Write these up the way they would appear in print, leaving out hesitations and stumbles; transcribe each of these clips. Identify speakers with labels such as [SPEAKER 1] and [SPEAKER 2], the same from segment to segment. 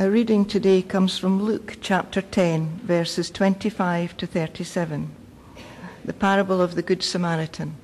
[SPEAKER 1] Our reading today comes from Luke chapter 10, verses 25 to 37, the parable of the Good Samaritan.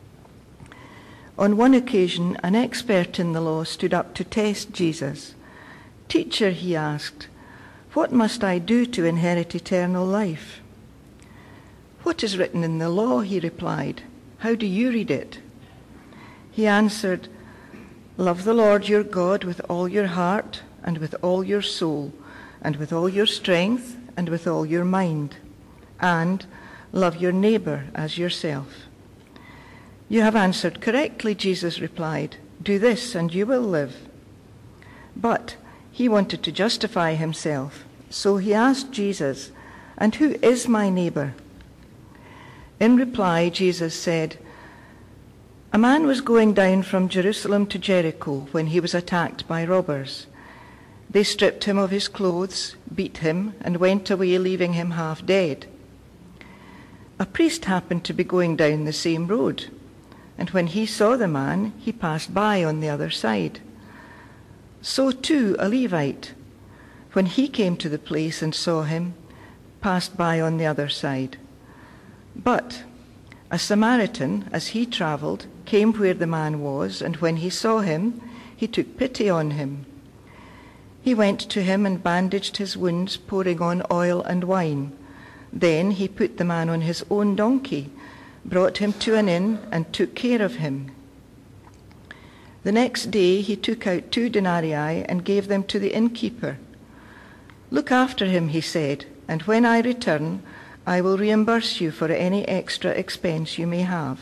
[SPEAKER 1] On one occasion, an expert in the law stood up to test Jesus. "Teacher," he asked, "what must I do to inherit eternal life?" "What is written in the law?" he replied. "How do you read it?" He answered, "Love the Lord your God with all your heart, and with all your soul, and with all your strength, and with all your mind, and love your neighbor as yourself." "You have answered correctly," Jesus replied. "Do this and you will live." But he wanted to justify himself, so he asked Jesus, "And who is my neighbor?" In reply, Jesus said, "A man was going down from Jerusalem to Jericho when he was attacked by robbers. They stripped him of his clothes, beat him, and went away, leaving him half dead. A priest happened to be going down the same road, and when he saw the man, he passed by on the other side. So too a Levite, when he came to the place and saw him, passed by on the other side. But a Samaritan, as he traveled, came where the man was, and when he saw him, he took pity on him. He went to him and bandaged his wounds, pouring on oil and wine. Then he put the man on his own donkey, brought him to an inn, and took care of him. The next day he took out 2 denarii and gave them to the innkeeper. 'Look after him,' he said, 'and when I return, I will reimburse you for any extra expense you may have.'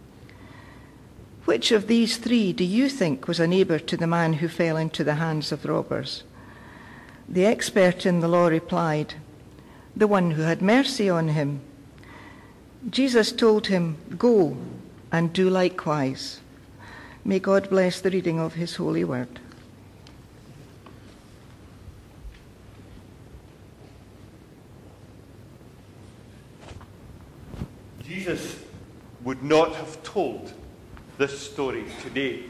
[SPEAKER 1] Which of these 3 do you think was a neighbor to the man who fell into the hands of robbers?" The expert in the law replied, "The one who had mercy on him." Jesus told him, "Go and do likewise." May God bless the reading of his holy word.
[SPEAKER 2] Jesus would not have told this story today.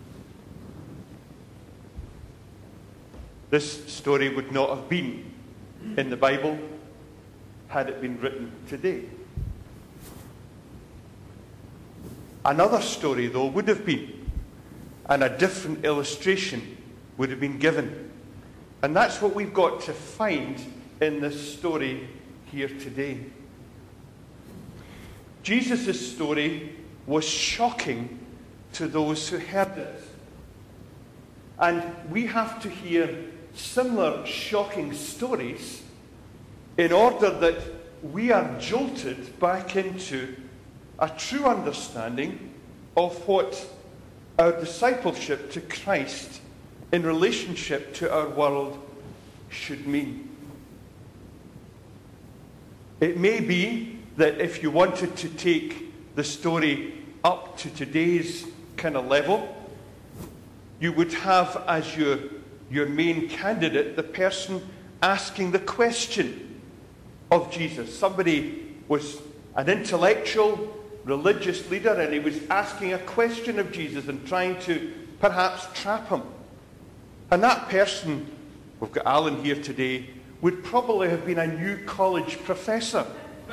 [SPEAKER 2] This story would not have been in the Bible had it been written today. Another story, though, would have been, and a different illustration would have been given. And that's what we've got to find in this story here today. Jesus' story was shocking to those who heard it. And we have to hear similar shocking stories in order that we are jolted back into a true understanding of what our discipleship to Christ in relationship to our world should mean. It may be that if you wanted to take the story up to today's kind of level, you would have as your main candidate the person asking the question of Jesus. Somebody was an intellectual, religious leader, and he was asking a question of Jesus and trying to perhaps trap him. And that person, we've got Alan here today, would probably have been a New College professor.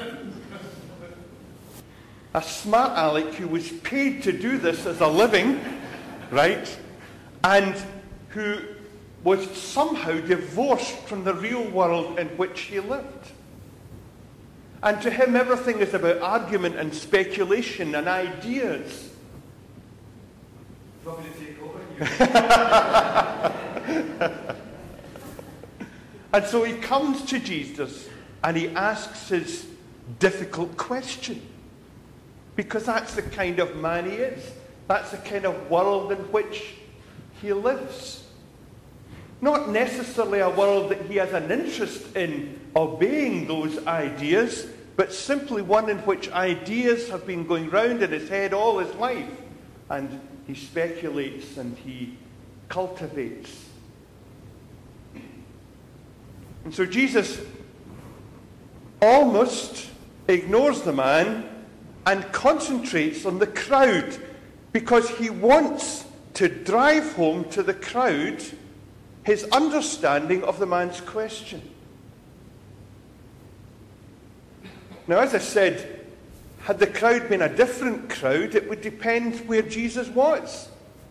[SPEAKER 2] A smart aleck who was paid to do this as a living, right? And who was somehow divorced from the real world in which he lived. And to him, everything is about argument and speculation and ideas.
[SPEAKER 3] Want me to take over here?
[SPEAKER 2] And so he comes to Jesus and he asks his difficult question. Because that's the kind of man he is. That's the kind of world in which he lives. Not necessarily a world that he has an interest in obeying those ideas, but simply one in which ideas have been going round in his head all his life. And he speculates and he cultivates. And so Jesus almost ignores the man and concentrates on the crowd, because he wants to drive home to the crowd his understanding of the man's question. Now, as I said, had the crowd been a different crowd, it would depend where Jesus was.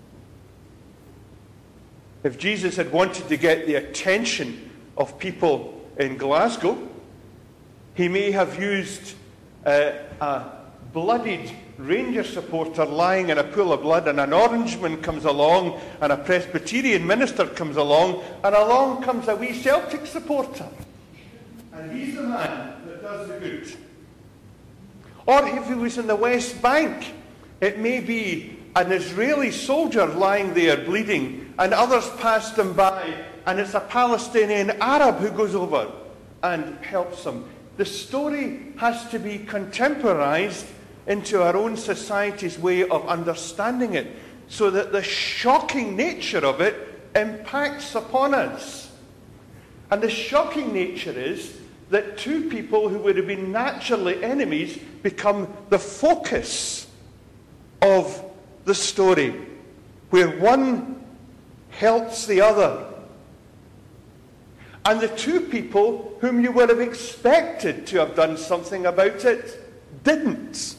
[SPEAKER 2] If Jesus had wanted to get the attention of people in Glasgow, he may have used a bloodied Ranger supporter lying in a pool of blood, and an Orangeman comes along, and a Presbyterian minister comes along, and along comes a wee Celtic supporter. And he's the man that does the good. Or if he was in the West Bank, it may be an Israeli soldier lying there bleeding, and others pass them by, and it's a Palestinian Arab who goes over and helps them. The story has to be contemporized into our own society's way of understanding it, so that the shocking nature of it impacts upon us. And the shocking nature is that two people who would have been naturally enemies become the focus of the story, where one helps the other. And the two people whom you would have expected to have done something about it didn't.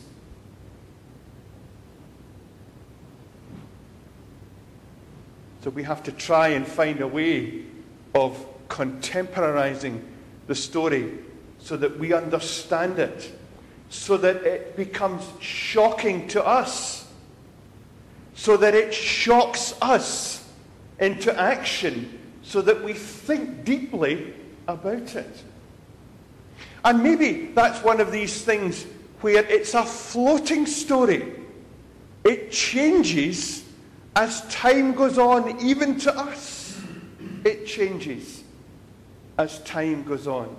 [SPEAKER 2] So we have to try and find a way of contemporizing the story so that we understand it, so that it becomes shocking to us, so that it shocks us into action, so that we think deeply about it. And maybe that's one of these things where it's a floating story. It changes as time goes on, even to us. It changes as time goes on.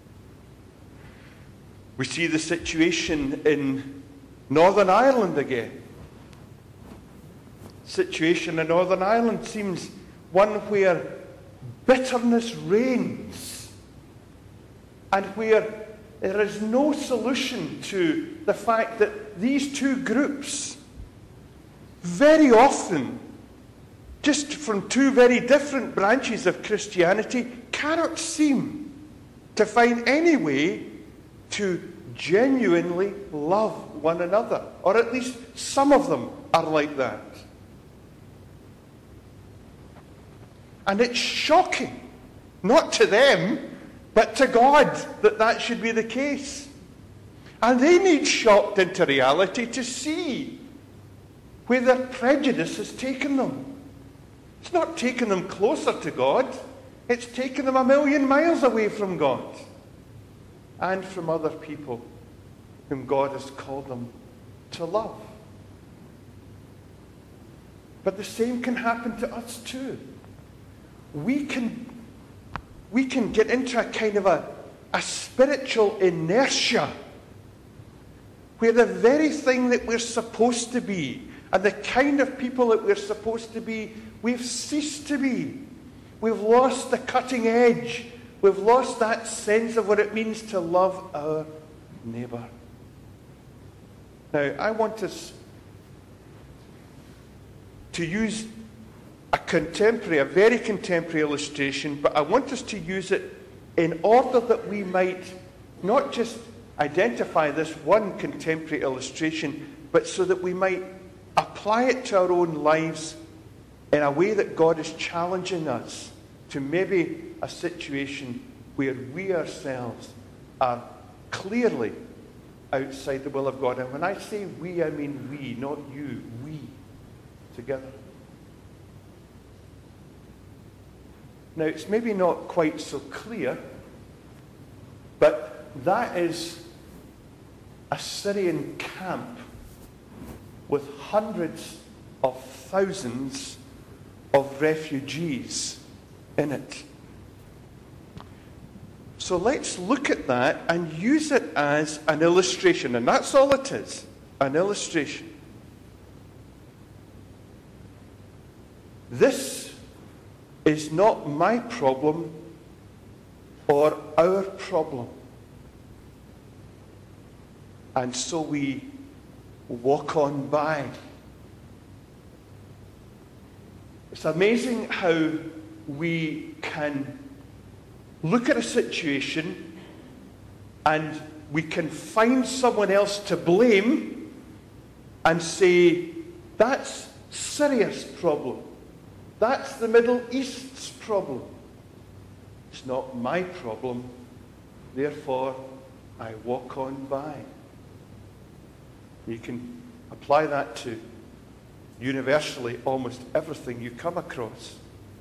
[SPEAKER 2] We see the situation in Northern Ireland again. The situation in Northern Ireland seems one where bitterness reigns, and where there is no solution to the fact that these two groups, very often, just from two very different branches of Christianity, cannot seem to find any way to genuinely love one another. Or at least some of them are like that. And it's shocking, not to them, but to God, that that should be the case. And they need shocked into reality to see where their prejudice has taken them. It's not taken them closer to God. It's taken them 1,000,000 miles away from God and from other people whom God has called them to love. But the same can happen to us too. We can get into a kind of a spiritual inertia where the very thing that we're supposed to be and the kind of people that we're supposed to be, we've ceased to be. We've lost the cutting edge. We've lost that sense of what it means to love our neighbour. Now, I want us to use a very contemporary illustration, but I want us to use it in order that we might not just identify this one contemporary illustration, but so that we might apply it to our own lives in a way that God is challenging us to maybe a situation where we ourselves are clearly outside the will of God. And when I say we, I mean we, not you, we, together. Now, it's maybe not quite so clear, but that is a Syrian camp with hundreds of thousands of refugees in it. So let's look at that and use it as an illustration, and that's all it is, an illustration. This is not my problem or our problem. And so we walk on by. It's amazing how we can look at a situation and we can find someone else to blame and say, that's Syria's problem. That's the Middle East's problem. It's not my problem. Therefore, I walk on by. You can apply that to universally almost everything you come across.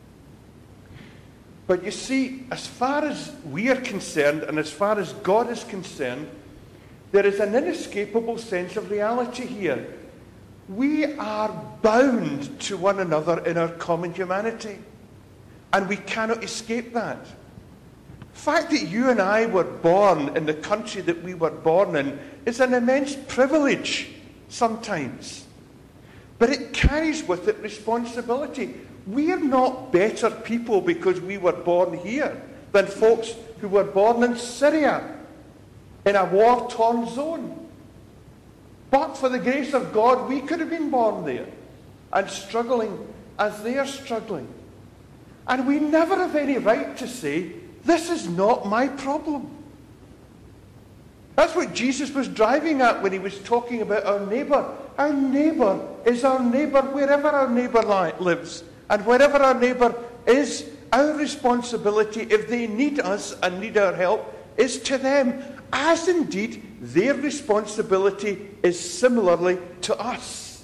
[SPEAKER 2] But you see, as far as we are concerned, and as far as God is concerned, there is an inescapable sense of reality here. We are bound to one another in our common humanity, and we cannot escape that. The fact that you and I were born in the country that we were born in is an immense privilege sometimes. But it carries with it responsibility. We are not better people because we were born here than folks who were born in Syria in a war-torn zone. But for the grace of God, we could have been born there and struggling as they are struggling. And we never have any right to say, this is not my problem. That's what Jesus was driving at when he was talking about our neighbour. Our neighbour is our neighbour wherever our neighbour lives. And wherever our neighbour is, our responsibility, if they need us and need our help, is to them, as indeed their responsibility is similarly to us.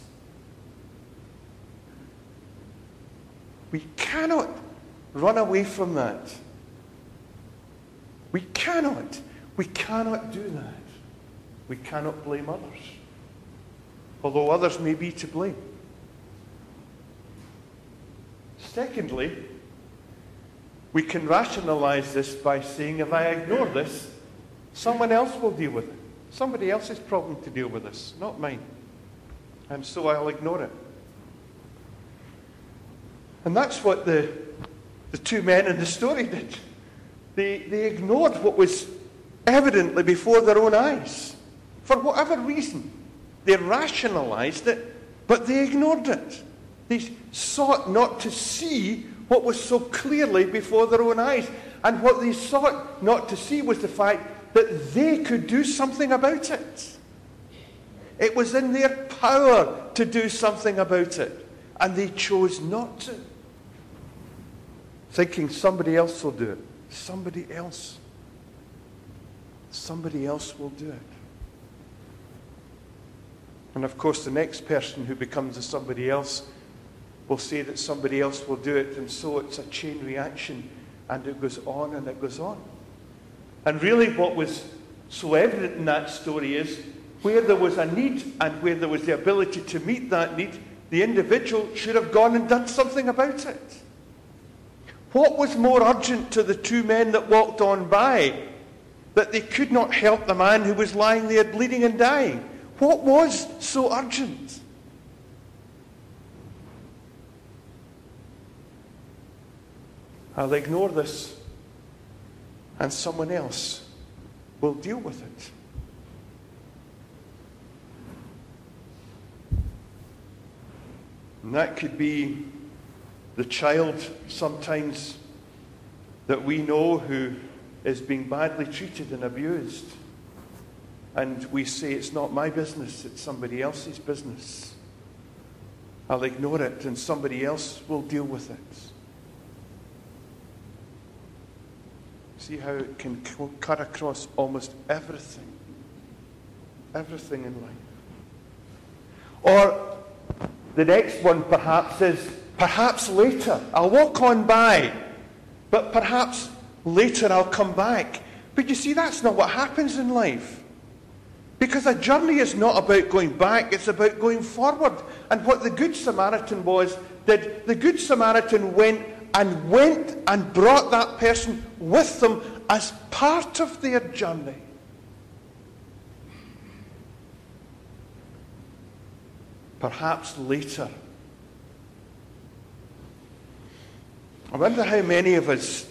[SPEAKER 2] We cannot run away from that. We cannot do that. We cannot blame others, although others may be to blame. Secondly, we can rationalize this by saying, if I ignore this, someone else will deal with it. Somebody else's problem to deal with this, not mine. And so I'll ignore it. And that's what the two men in the story did. They ignored what was evidently before their own eyes. For whatever reason, they rationalized it, but they ignored it. They sought not to see what was so clearly before their own eyes. And what they sought not to see was the fact that they could do something about it. It was in their power to do something about it, and they chose not to. Thinking somebody else will do it. Somebody else will do it. And of course, the next person who becomes a somebody else will say that somebody else will do it, and so it's a chain reaction, and it goes on and it goes on. And really what was so evident in that story is where there was a need and where there was the ability to meet that need, the individual should have gone and done something about it. What was more urgent to the two men that walked on by that they could not help the man who was lying there bleeding and dying? What was so urgent? I'll ignore this, and someone else will deal with it. And that could be the child sometimes that we know who is being badly treated and abused. And we say, it's not my business, it's somebody else's business. I'll ignore it and somebody else will deal with it. See how it can cut across almost everything. Everything in life. Or the next one perhaps is, perhaps later. I'll walk on by, but perhaps later I'll come back. But you see, that's not what happens in life. Because a journey is not about going back, it's about going forward. And what the Good Samaritan did the Good Samaritan went and brought that person with them as part of their journey. Perhaps later. I wonder how many of us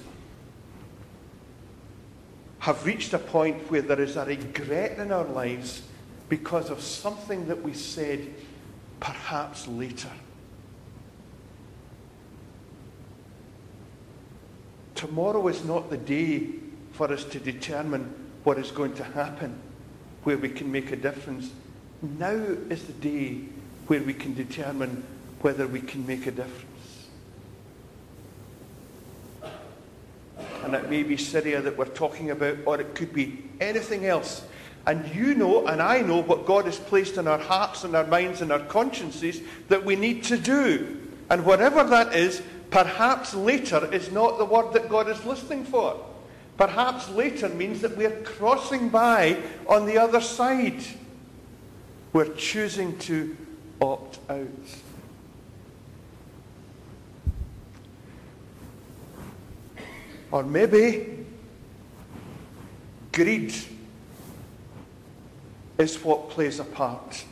[SPEAKER 2] have reached a point where there is a regret in our lives because of something that we said perhaps later. tomorrow is not the day for us to determine what is going to happen, where we can make a difference. Now is the day where we can determine whether we can make a difference. And it may be Syria that we're talking about, or it could be anything else. And you know, and I know, what God has placed in our hearts and our minds and our consciences that we need to do. And whatever that is, perhaps later is not the word that God is listening for. Perhaps later means that we're crossing by on the other side. We're choosing to opt out. Or maybe greed is what plays a part.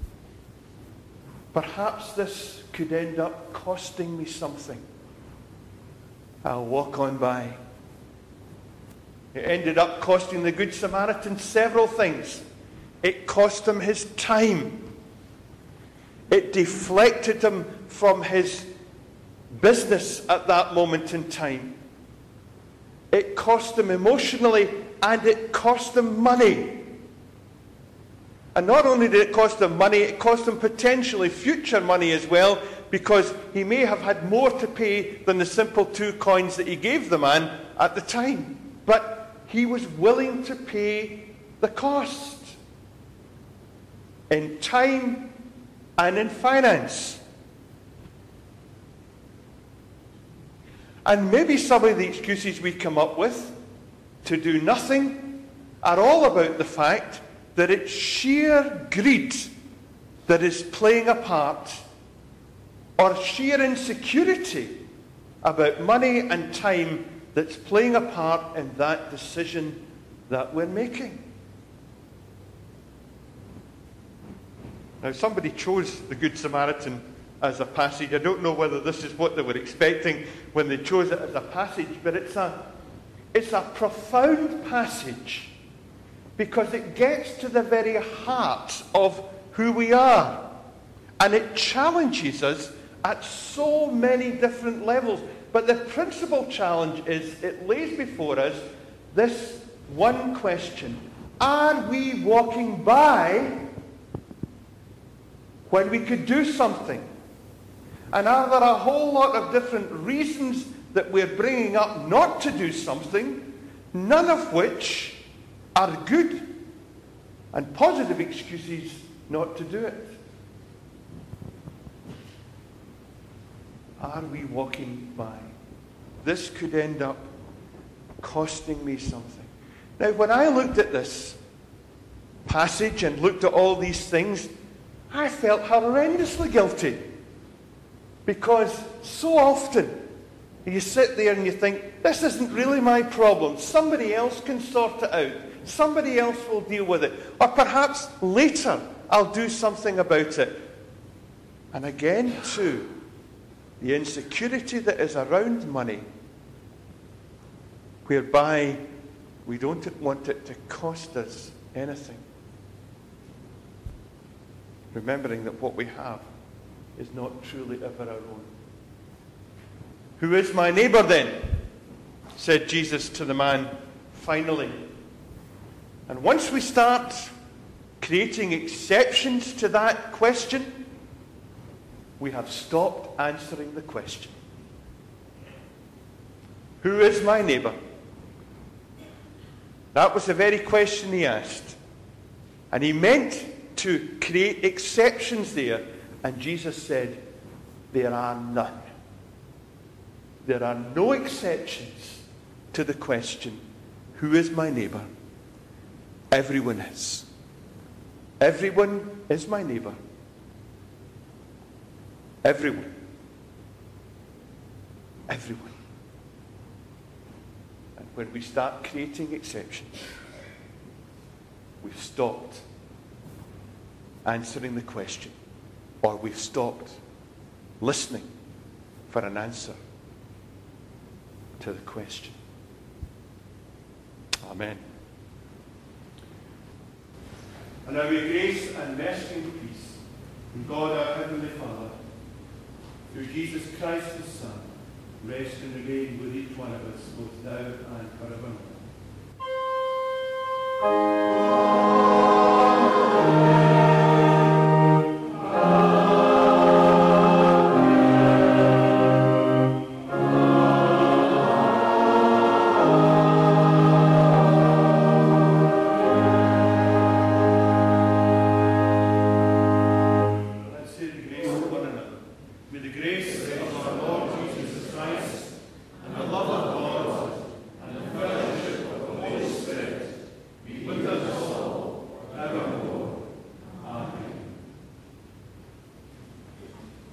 [SPEAKER 2] Perhaps this could end up costing me something. I'll walk on by. It ended up costing the Good Samaritan several things. It cost him his time. It deflected him from his business at that moment in time. It cost him emotionally, and it cost him money. And not only did it cost him money, it cost him potentially future money as well, because he may have had more to pay than the simple 2 coins that he gave the man at the time. But he was willing to pay the cost in time and in finance. And maybe some of the excuses we come up with to do nothing are all about the fact that it's sheer greed that is playing a part, or sheer insecurity about money and time that's playing a part in that decision that we're making. Now, somebody chose the Good Samaritan as a passage. I don't know whether this is what they were expecting when they chose it as a passage, but it's a profound passage because it gets to the very heart of who we are. And it challenges us at so many different levels. But the principal challenge is it lays before us this one question: are we walking by when we could do something? And are there a whole lot of different reasons that we're bringing up not to do something, none of which are good and positive excuses not to do it? Are we walking by? This could end up costing me something. Now, when I looked at this passage and looked at all these things, I felt horrendously guilty. Because so often you sit there and you think, this isn't really my problem. Somebody else can sort it out. Somebody else will deal with it. Or perhaps later I'll do something about it. And again, too, the insecurity that is around money, whereby we don't want it to cost us anything. Remembering that what we have is not truly ever our own. Who is my neighbour then? Said Jesus to the man finally. And once we start creating exceptions to that question, we have stopped answering the question. Who is my neighbour? That was the very question he asked. And he meant to create exceptions there. And Jesus said, there are none. There are no exceptions to the question, who is my neighbour? Everyone is. Everyone is my neighbour. Everyone. Everyone. And when we start creating exceptions, we've stopped answering the question, or we've stopped listening for an answer to the question. Amen. And now may grace and mercy and peace from God our Heavenly Father, through Jesus Christ His Son,
[SPEAKER 4] rest and remain with each one of us, both now and forevermore.